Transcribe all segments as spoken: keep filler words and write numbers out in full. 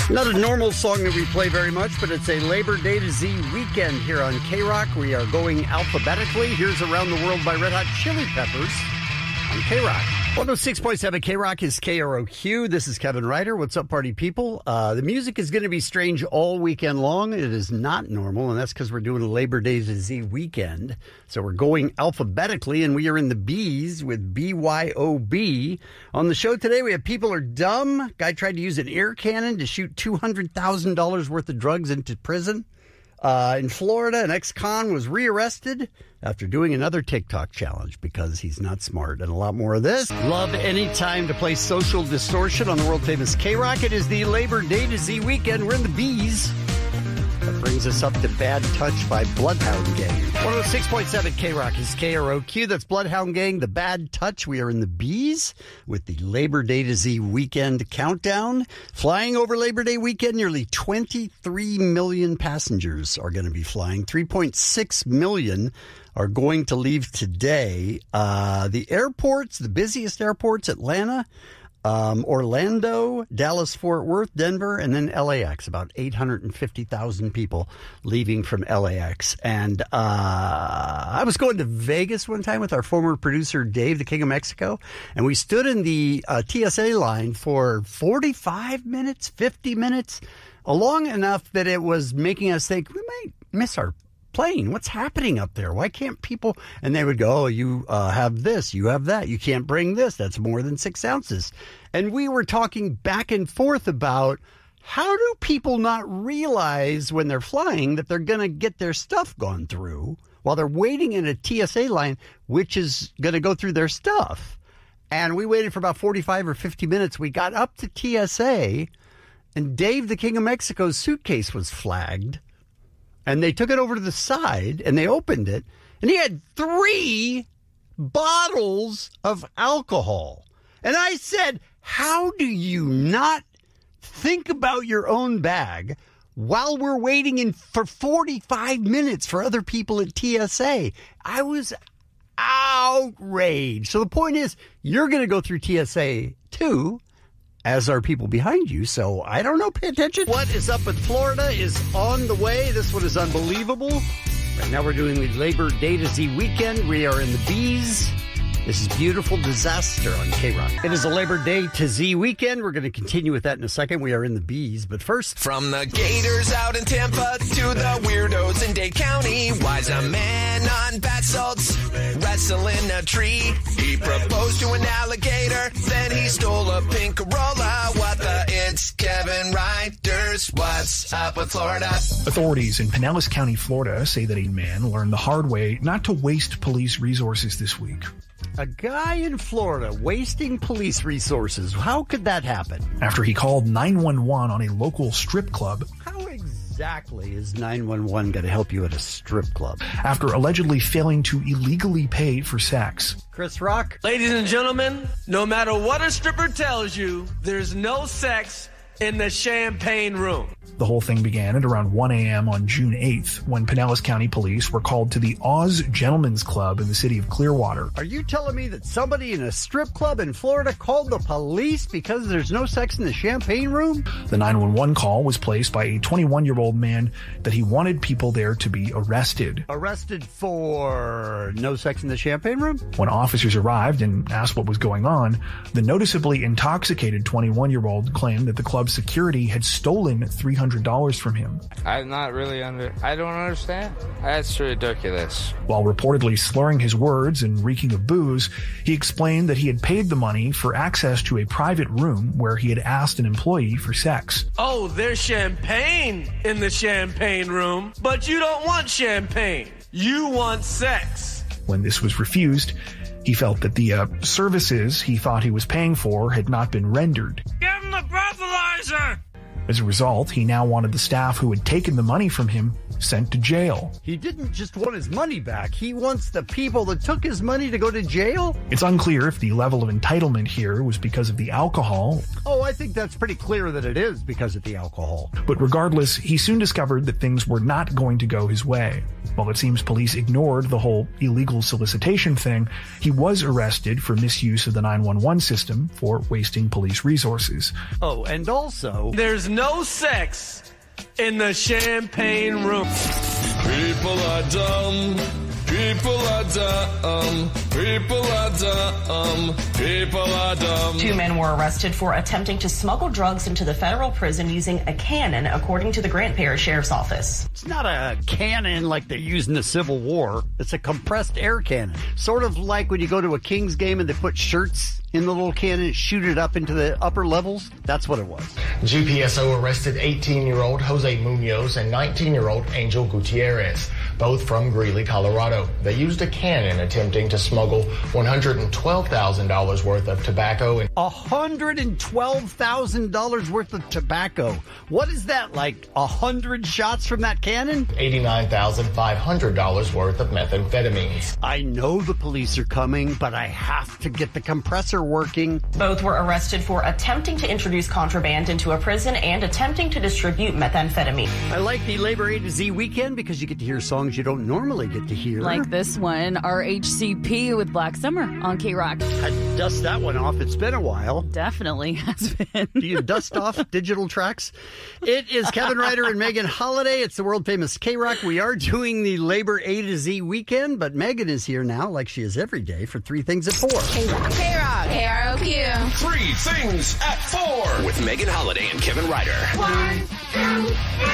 Not a normal song that we play very much, but it's a Labor Day to Z weekend here on K-Rock. We are going alphabetically. Here's Around the World by Red Hot Chili Peppers on K-Rock. one oh six point seven K-Rock is K R O Q. This is Kevin Ryder. What's up, party people? Uh, the music is going to be strange all weekend long. It is not normal, and that's because we're doing a Labor Day to Z weekend. So we're going alphabetically, and we are in the B's with B Y O B. On the show today, we have People Are Dumb. Guy tried to use an air cannon to shoot two hundred thousand dollars worth of drugs into prison. Uh, in Florida, an ex-con was rearrested after doing another TikTok challenge because he's not smart. And a lot more of this. Love any time to play Social Distortion on the world-famous K-Rock. It is the Labor Day to Z weekend. We're in the B's. That brings us up to Bad Touch by Bloodhound Gang. one oh six point seven K-Rock is K R O Q. That's Bloodhound Gang, the Bad Touch. We are in the B's with the Labor Day to Z weekend countdown. Flying over Labor Day weekend, nearly twenty-three million passengers are going to be flying. three point six million are going to leave today. Uh, the airports, the busiest airports, Atlanta, Um, Orlando, Dallas-Fort Worth, Denver, and then L A X. About eight hundred fifty thousand people leaving from L A X. And uh, I was going to Vegas one time with our former producer, Dave, the King of Mexico, and we stood in the uh, T S A line for forty-five minutes, fifty minutes, long enough that it was making us think we might miss our plane. What's happening up there? Why can't people? And they would go, oh, you uh, have this, you have that. You can't bring this. That's more than six ounces. And we were talking back and forth about how do people not realize when they're flying that they're going to get their stuff gone through while they're waiting in a T S A line, which is going to go through their stuff. And we waited for about forty-five or fifty minutes. We got up to T S A, and Dave, the King of Mexico's suitcase was flagged. And they took it over to the side, and they opened it, and he had three bottles of alcohol. And I said, how do you not think about your own bag while we're waiting in for forty-five minutes for other people at T S A? I was outraged. So the point is, you're going to go through T S A too, as are people behind you. So I don't know. Pay attention. What is up with Florida is on the way. This one is unbelievable. Right now we're doing the Labor Day to Z weekend. We are in the B's. This is Beautiful Disaster on K-Rock. It is a Labor Day to Z weekend. We're going to continue with that in a second. We are in the B's, but first... From the Gators out in Tampa to the weirdos in Dade County, why's a man on bath salts wrestling a tree? He proposed to an alligator, then he stole a pink Corolla. What the? It's Kevin Ryder's What's Up with Florida? Authorities in Pinellas County, Florida, say that a man learned the hard way not to waste police resources this week. A guy in Florida wasting police resources. How could that happen? After he called nine one one on a local strip club. How exactly is nine one one going to help you at a strip club? After allegedly failing to illegally pay for sex. Chris Rock? Ladies and gentlemen, no matter what a stripper tells you, there's no sex in the champagne room. The whole thing began at around one a.m. on June eighth when Pinellas County Police were called to the Oz Gentlemen's Club in the city of Clearwater. Are you telling me that somebody in a strip club in Florida called the police because there's no sex in the champagne room? The nine one one call was placed by a twenty-one-year-old man that he wanted people there to be arrested. Arrested for no sex in the champagne room? When officers arrived and asked what was going on, the noticeably intoxicated twenty-one-year-old claimed that the club's security had stolen three hundred dollars from him. I'm not really under... I don't understand. That's ridiculous. While reportedly slurring his words and reeking of booze, he explained that he had paid the money for access to a private room where he had asked an employee for sex. Oh, there's champagne in the champagne room, but you don't want champagne. You want sex. When this was refused, he felt that the uh, services he thought he was paying for had not been rendered. Give him the breathalyzer! As a result, he now wanted the staff who had taken the money from him sent to jail. He didn't just want his money back. He wants the people that took his money to go to jail? It's unclear if the level of entitlement here was because of the alcohol. Oh, I think that's pretty clear that it is because of the alcohol. But regardless, he soon discovered that things were not going to go his way. While it seems police ignored the whole illegal solicitation thing, he was arrested for misuse of the nine one one system for wasting police resources. Oh, and also... There's no sex in the champagne room. People are dumb. People are dumb. People are dumb. People are dumb. Two men were arrested for attempting to smuggle drugs into the federal prison using a cannon, according to the Grant Parish Sheriff's Office. It's not a cannon like they used in the Civil War. It's a compressed air cannon. Sort of like when you go to a Kings game and they put shirts in the little cannon and shoot it up into the upper levels. That's what it was. G P S O arrested eighteen-year-old Jose Munoz and nineteen-year-old Angel Gutierrez, both from Greeley, Colorado. They used a cannon attempting to smuggle one hundred twelve thousand dollars worth of tobacco. And one hundred twelve thousand dollars worth of tobacco. What is that, like one hundred shots from that cannon? eighty-nine thousand five hundred dollars worth of methamphetamines. I know the police are coming, but I have to get the compressor working. Both were arrested for attempting to introduce contraband into a prison and attempting to distribute methamphetamine. I like the Labor A to Z weekend because you get to hear songs you don't normally get to hear. Like this one, R H C P with Black Summer on K-Rock. I'd dust that one off. It's been a while. Definitely has been. Do you dust off digital tracks? It is Kevin Ryder and Megan Holiday. It's the world-famous K-Rock. We are doing the Labor A to Z weekend, but Megan is here now, like she is every day, for Three Things at Four. K-Rock. K-Rock. K R O Q. Three Things at Four with Megan Holiday and Kevin Ryder. One, two,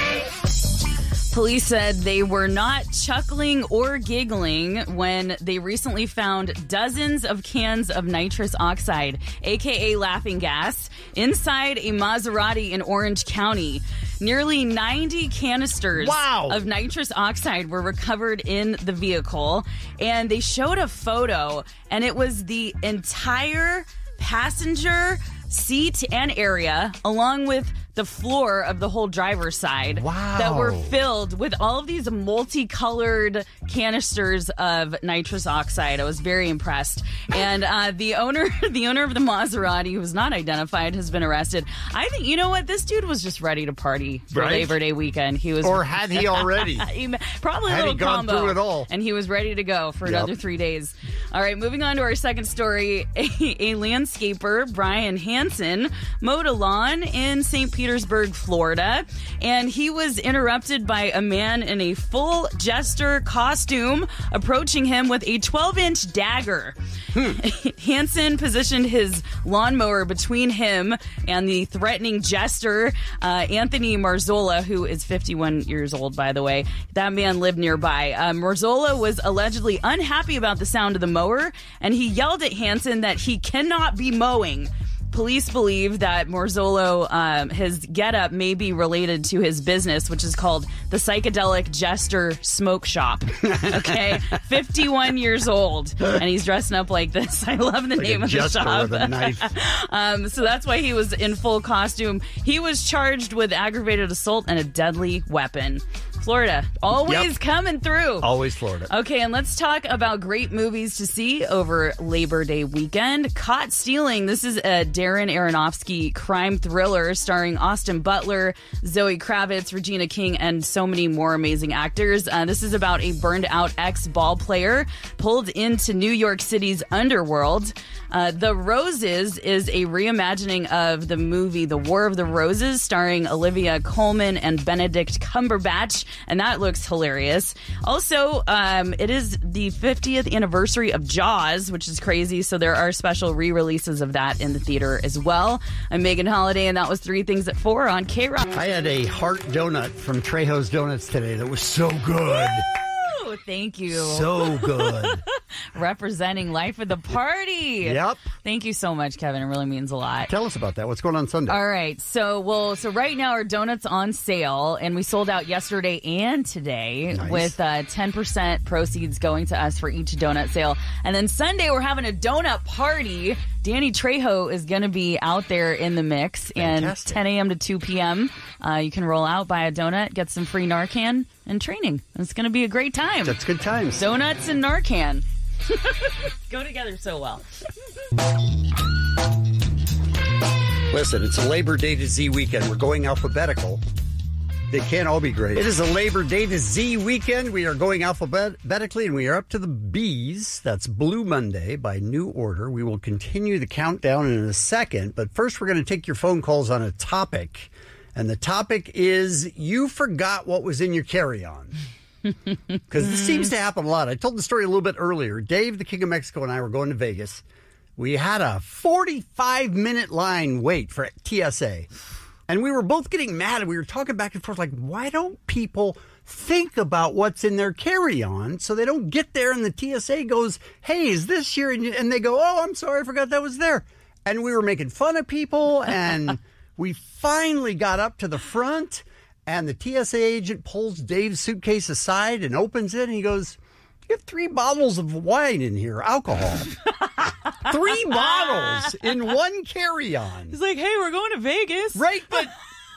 three. Police said they were not chuckling or giggling when they recently found dozens of cans of nitrous oxide, a k a laughing gas, inside a Maserati in Orange County. Nearly ninety canisters wow. of nitrous oxide were recovered in the vehicle, and they showed a photo, and it was the entire passenger seat and area, along with the floor of the whole driver's side, wow. that were filled with all of these multicolored canisters of nitrous oxide. I was very impressed. And uh, the owner, the owner of the Maserati, who was not identified, has been arrested. I think, you know what? This dude was just ready to party for right? Labor Day weekend. He was, or had he already? he, probably a had little he gone combo. through it all? And he was ready to go for yep. another three days. All right, moving on to our second story. A, a landscaper, Brian Hansen, mowed a lawn in Saint Petersburg, Florida, and he was interrupted by a man in a full jester costume approaching him with a twelve-inch dagger. Hmm. Hansen positioned his lawnmower between him and the threatening jester, uh, Anthony Marzola, who is fifty-one years old, by the way. That man lived nearby. Uh, Marzola was allegedly unhappy about the sound of the mower, and he yelled at Hansen that he cannot be mowing. Police believe that Marzolo, um, his getup may be related to his business, which is called the Psychedelic Jester Smoke Shop. Okay, fifty-one years old, and he's dressing up like this. I love the like name a of the jester shop. with a knife. um, so that's why he was in full costume. He was charged with aggravated assault and a deadly weapon. Florida, always yep. coming through. Always Florida. Okay, and let's talk about great movies to see over Labor Day weekend. Caught Stealing. This is a Darren Aronofsky crime thriller starring Austin Butler, Zoe Kravitz, Regina King, and so many more amazing actors. Uh, this is about a burned-out ex-ball player pulled into New York City's underworld. Uh, The Roses is a reimagining of the movie The War of the Roses, starring Olivia Colman and Benedict Cumberbatch, and that looks hilarious. Also, um, it is the fiftieth anniversary of Jaws, which is crazy, so there are special re-releases of that in the theater as well. I'm Megan Holiday, and that was Three Things at Four on K-Rock. I had a heart donut from Trejo's Donuts today that was so good. Woo! Thank you. So good. Representing life of the party. Yep. Thank you so much, Kevin. It really means a lot. Tell us about that. What's going on Sunday? All right. So, well, so right now our donuts on sale, and we sold out yesterday and today nice. with uh, ten percent proceeds going to us for each donut sale. And then Sunday we're having a donut party. Danny Trejo is going to be out there in the mix. Fantastic. And ten a.m. to two p.m. Uh, you can roll out, buy a donut, get some free Narcan, and training. It's going to be a great time. That's good times. Donuts and Narcan. Go together so well. Listen, it's a Labor Day to Z weekend. We're going alphabetical. They can't all be great. It is a Labor Day to Z weekend. We are going alphabetically, and we are up to the B's. That's Blue Monday by New Order. We will continue the countdown in a second, but first we're going to take your phone calls on a topic. And the topic is you forgot what was in your carry-on. Because this seems to happen a lot. I told the story a little bit earlier. Dave, the King of Mexico, and I were going to Vegas. We had a forty-five minute line wait for T S A. And we were both getting mad. And we were talking back and forth like, why don't people think about what's in their carry-on so they don't get there and the T S A goes, hey, is this your... And they go, oh, I'm sorry, I forgot that was there. And we were making fun of people. And we finally got up to the front. And the T S A agent pulls Dave's suitcase aside and opens it, and he goes, you have three bottles of wine in here, alcohol. Three bottles in one carry-on. He's like, hey, we're going to Vegas. Right, but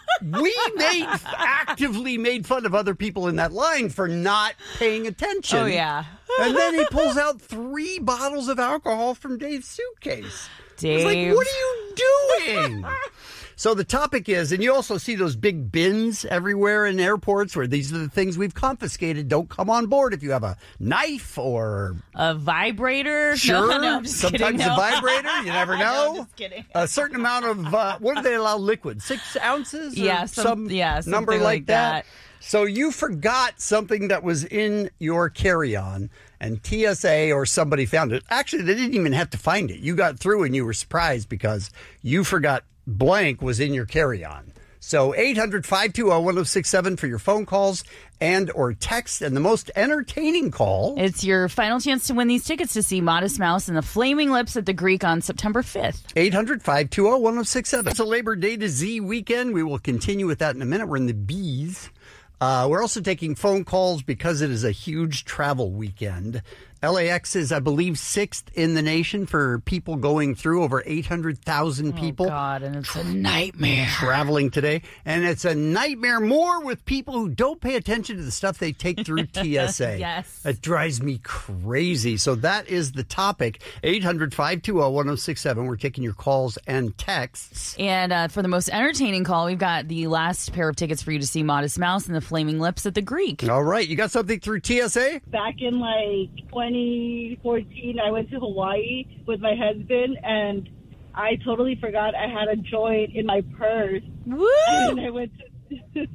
we made actively made fun of other people in that line for not paying attention. Oh, yeah. And then he pulls out three bottles of alcohol from Dave's suitcase. Dave. I was like, what are you doing? So the topic is, and you also see those big bins everywhere in airports where these are the things we've confiscated. Don't come on board if you have a knife or... a vibrator. Sure. No, no, I'm just Sometimes kidding, a no. vibrator. You never I know, know. I'm just kidding. A certain amount of, uh, what do they allow liquid? Six ounces? Or Yeah, some- some yeah, number something like like that. that. So you forgot something that was in your carry-on, and T S A or somebody found it. Actually, they didn't even have to find it. You got through and you were surprised because you forgot blank was in your carry-on. So eight hundred, five two zero, one zero six seven for your phone calls and or text. And the most entertaining call. It's your final chance to win these tickets to see Modest Mouse and the Flaming Lips at the Greek on September fifth. eight hundred, five two zero, one zero six seven. It's a Labor Day to Z weekend. We will continue with that in a minute. We're in the B's. Uh, we're also taking phone calls because it is a huge travel weekend. L A X is, I believe, sixth in the nation for people going through, over eight hundred thousand people. Oh, God, and it's a nightmare. Traveling today. And it's a nightmare more with people who don't pay attention to the stuff they take through T S A. Yes. It drives me crazy. So that is the topic. eight hundred, five two zero, one zero six seven. We're taking your calls and texts. And uh, for the most entertaining call, we've got the last pair of tickets for you to see Modest Mouse and the Flaming Lips at the Greek. All right. You got something through T S A? Back in like twenty fourteen, I went to Hawaii with my husband, and I totally forgot I had a joint in my purse. Woo! And I went to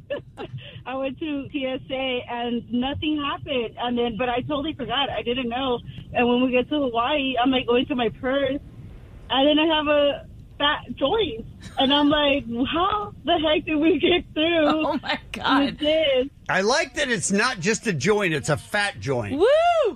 I went to T S A, and nothing happened. And then, but I totally forgot. I didn't know. And when we get to Hawaii, I'm like going to my purse, and then I have a fat joint, and I'm like, how the heck did we get through? Oh my God! With this? I like that it's not just a joint, it's a fat joint. Woo!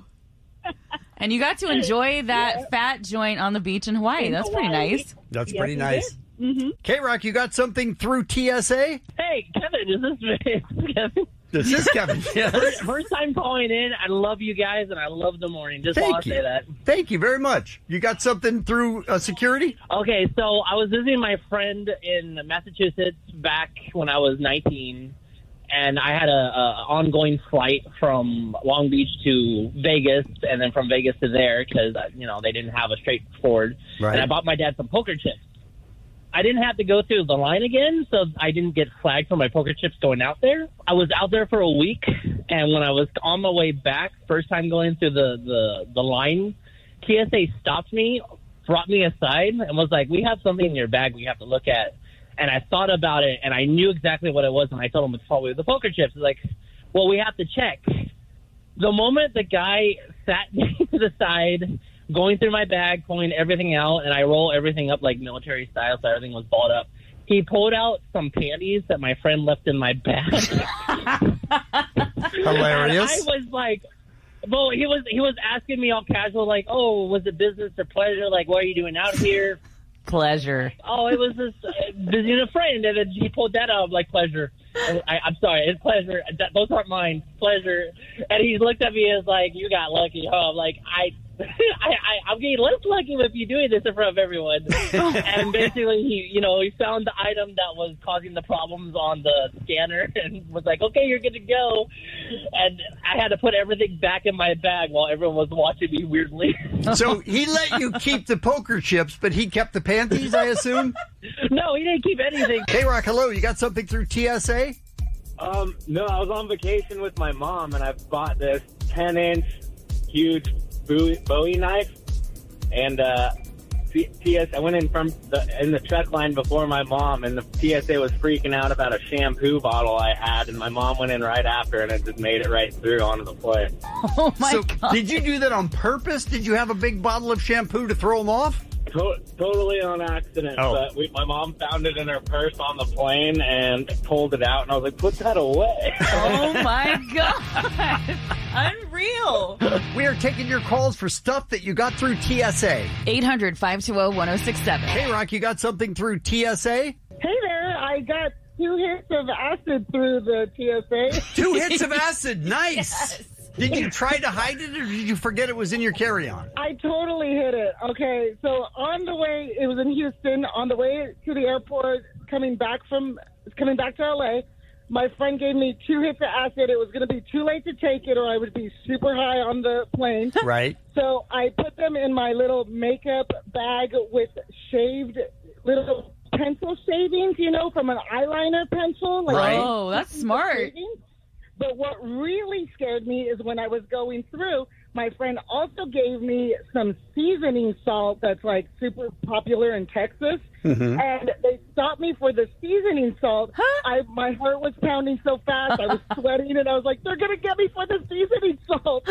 And you got to enjoy that Yeah. fat joint on the beach in Hawaii. In That's pretty Hawaii. nice. That's Yes, pretty we nice. Mm-hmm. K-Rock, you got something through T S A? Hey, Kevin, is this me? Kevin? This is Kevin. Yes. First, first time calling in. I love you guys, and I love the morning. Just Thank want to you. say that. Thank you very much. You got something through uh, security? Okay, so I was visiting my friend in Massachusetts back when I was nineteen, and I had a, a ongoing flight from Long Beach to Vegas, and then from Vegas to there because you know they didn't have a straightforward. Right. And I bought my dad some poker chips. I didn't have to go through the line again, so I didn't get flagged for my poker chips going out there. I was out there for a week, and when I was on my way back, first time going through the, the, the line, T S A stopped me, brought me aside, and was like, we have something in your bag we have to look at. And I thought about it, and I knew exactly what it was, and I told him it's probably the poker chips. He's like, well, we have to check. The moment the guy sat me to the side, going through my bag, pulling everything out, and I roll everything up like military style, so everything was balled up. He pulled out some panties that my friend left in my bag. Hilarious. And I was like, well, he was he was asking me all casual, like, oh, was it business or pleasure? Like, what are you doing out here? Pleasure. Oh, it was just uh, visiting a friend, and then he pulled that out like pleasure. I, I'm sorry, it's pleasure. That, those aren't mine. Pleasure. And he looked at me and was like, "You got lucky, huh?" I'm like, I I, I, I'm getting less lucky with you doing this in front of everyone. And basically, he, you know, he found the item that was causing the problems on the scanner and was like, okay, you're good to go. And I had to put everything back in my bag while everyone was watching me weirdly. So he let you keep the poker chips, but he kept the panties, I assume? No, he didn't keep anything. K-Rock, hello. You got something through T S A? Um, no, I was on vacation with my mom, and I bought this ten-inch huge Bowie, Bowie knife, and uh, T S. I went in from the in the truck line before my mom, and the T S A was freaking out about a shampoo bottle I had, and my mom went in right after, and it just made it right through onto the plane. Oh my so God! Did you do that on purpose? Did you have a big bottle of shampoo to throw them off? To- totally on accident. Oh. But we, my mom found it in her purse on the plane and pulled it out, and I was like, "Put that away." Oh my God! Unreal. We are taking your calls for stuff that you got through T S A. eight hundred, five two zero, one zero six seven. K-Rock, you got something through T S A? Hey there, I got two hits of acid through the T S A. Two hits of acid. Nice. Yes. Did you try to hide it, or did you forget it was in your carry-on? I totally hit it. Okay, so on the way, it was in Houston. On the way to the airport, coming back from coming back to L A, my friend gave me two hits of acid. It was going to be too late to take it, or I would be super high on the plane. Right. So I put them in my little makeup bag with shaved little pencil shavings, you know, from an eyeliner pencil. Like Right. Oh, that's smart. shavings. But what really scared me is when I was going through, my friend also gave me some seasoning salt that's like super popular in Texas. Mm-hmm. And they stopped me for the seasoning salt. I my heart was pounding so fast. I was sweating, and I was like, they're going to get me for the seasoning salt.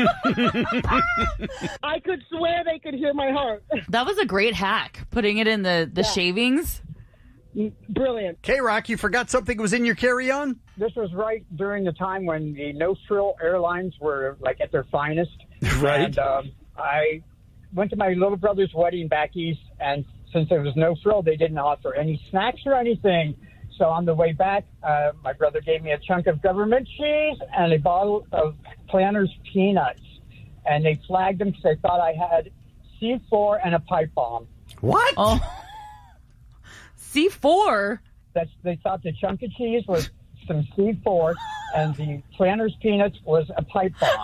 I could swear they could hear my heart. That was a great hack, putting it in the, the Yeah. shavings. Brilliant. K-Rock, you forgot something was in your carry-on? This was right during the time when the no-frill airlines were like at their finest. Right. And um, I went to my little brother's wedding back east, and since there was no frill, they didn't offer any snacks or anything. So on the way back, uh, my brother gave me a chunk of government cheese and a bottle of Planters peanuts. And they flagged them because they thought I had C four and a pipe bomb. What? Oh. C four? That's, they thought the chunk of cheese was some C four and the Planters peanuts was a pipe bomb.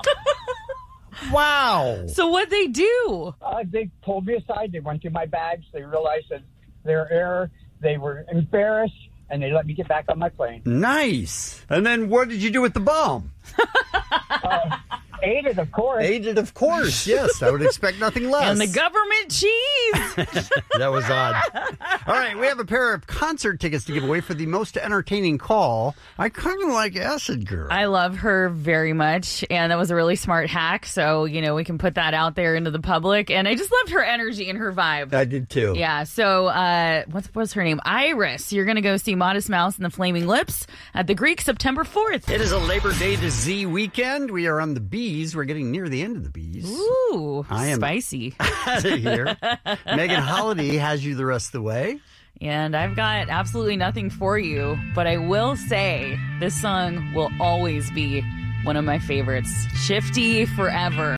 Wow. So what'd they do? Uh, they pulled me aside. They went through my bags. They realized that their error. They were embarrassed, and they let me get back on my plane. Nice. And then what did you do with the bomb? uh, ate it, of course. Ate it, of course. Yes, I would expect nothing less. And the government cheese. That was odd. All right, we have a pair of concert tickets to give away for the most entertaining call. I kind of like Acid Girl. I love her very much, and that was a really smart hack. So, you know, we can put that out there into the public. And I just loved her energy and her vibe. I did too. Yeah. So, uh, what was her name? Iris. You're going to go see Modest Mouse and the Flaming Lips at the Greek September fourth. It is a Labor Day to Z weekend. We are on the Bees. We're getting near the end of the Bees. Ooh, I am spicy. Out of here. Megan Holiday has you the rest of the way. And I've got absolutely nothing for you, but I will say this song will always be one of my favorites. Shifty Forever.